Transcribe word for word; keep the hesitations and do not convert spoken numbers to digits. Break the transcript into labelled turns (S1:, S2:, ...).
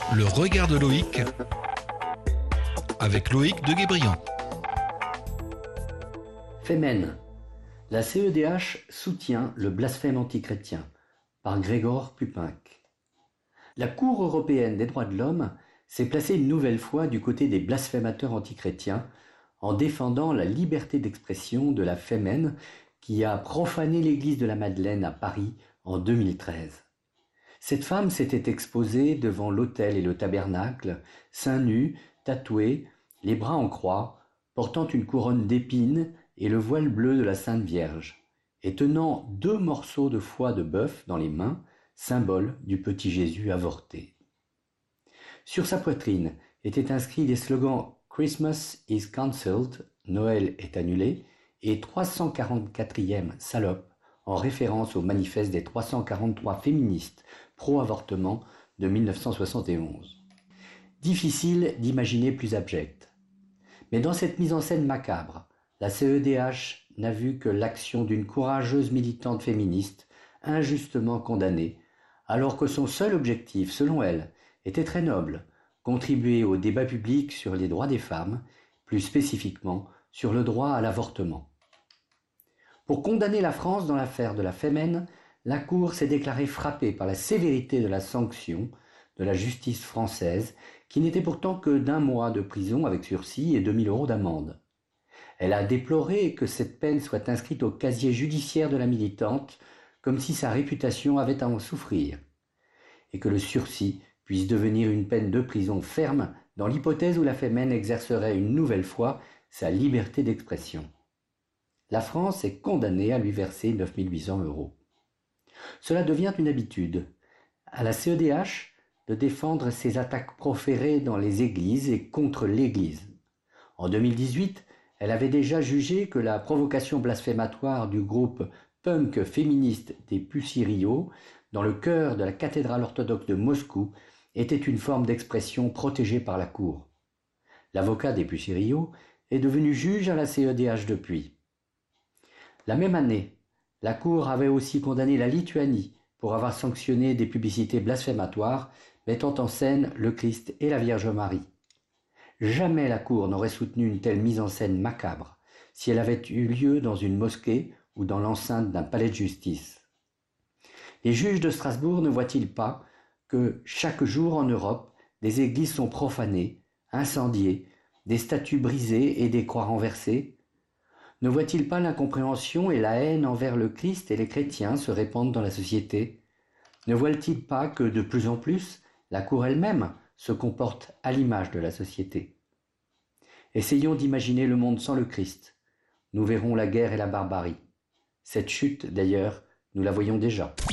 S1: Le regard de Loïc avec Loïc de Guébriant.
S2: Femen. La C E D H soutient le blasphème antichrétien par Grzegorz Pupiński. La Cour européenne des droits de l'homme s'est placée une nouvelle fois du côté des blasphémateurs antichrétiens en défendant la liberté d'expression de la Femen qui a profané l'église de la Madeleine à Paris en deux mille treize. Cette femme s'était exposée devant l'autel et le tabernacle, seins nus, tatouée, les bras en croix, portant une couronne d'épines et le voile bleu de la Sainte Vierge, et tenant deux morceaux de foie de bœuf dans les mains, symbole du petit Jésus avorté. Sur sa poitrine étaient inscrits les slogans « Christmas is cancelled » Noël est annulé et trois cent quarante-quatrième salope en référence au manifeste des trois cent quarante-trois féministes pro-avortement de mille neuf cent soixante et onze. Difficile d'imaginer plus abject. Mais dans cette mise en scène macabre, la C E D H n'a vu que l'action d'une courageuse militante féministe injustement condamnée, alors que son seul objectif, selon elle, était très noble, contribuer au débat public sur les droits des femmes, plus spécifiquement sur le droit à l'avortement. Pour condamner la France dans l'affaire de la Femen, la Cour s'est déclarée frappée par la sévérité de la sanction de la justice française, qui n'était pourtant que d'un mois de prison avec sursis et deux mille euros d'amende. Elle a déploré que cette peine soit inscrite au casier judiciaire de la militante, comme si sa réputation avait à en souffrir, et que le sursis puisse devenir une peine de prison ferme dans l'hypothèse où la Femen exercerait une nouvelle fois sa liberté d'expression. La France est condamnée à lui verser neuf mille huit cents euros. Cela devient une habitude, à la C E D H, de défendre ses attaques proférées dans les églises et contre l'Église. En deux mille dix-huit, elle avait déjà jugé que la provocation blasphématoire du groupe punk féministe des Pussy Riot dans le chœur de la cathédrale orthodoxe de Moscou était une forme d'expression protégée par la Cour. L'avocat des Pussy Riot est devenu juge à la C E D H depuis. La même année, la Cour avait aussi condamné la Lituanie pour avoir sanctionné des publicités blasphématoires mettant en scène le Christ et la Vierge Marie. Jamais la Cour n'aurait soutenu une telle mise en scène macabre si elle avait eu lieu dans une mosquée ou dans l'enceinte d'un palais de justice. Les juges de Strasbourg ne voient-ils pas que chaque jour en Europe, des églises sont profanées, incendiées, des statues brisées et des croix renversées ? Ne voient-ils pas l'incompréhension et la haine envers le Christ et les chrétiens se répandre dans la société ? Ne voient-ils pas que de plus en plus, la Cour elle-même se comporte à l'image de la société ? Essayons d'imaginer le monde sans le Christ. Nous verrons la guerre et la barbarie. Cette chute, d'ailleurs, nous la voyons déjà.